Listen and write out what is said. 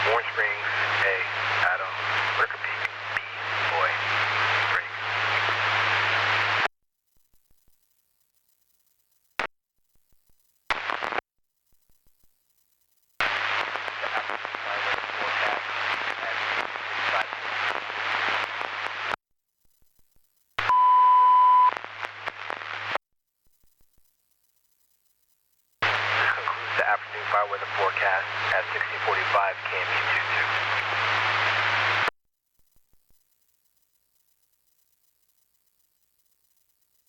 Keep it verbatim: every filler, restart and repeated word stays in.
Orange Springs, A, Adam, Wicker Peak, B, Boy, break. The afternoon by weather forecast at six This concludes the afternoon by weather forecast at sixteen forty-five K M E two two.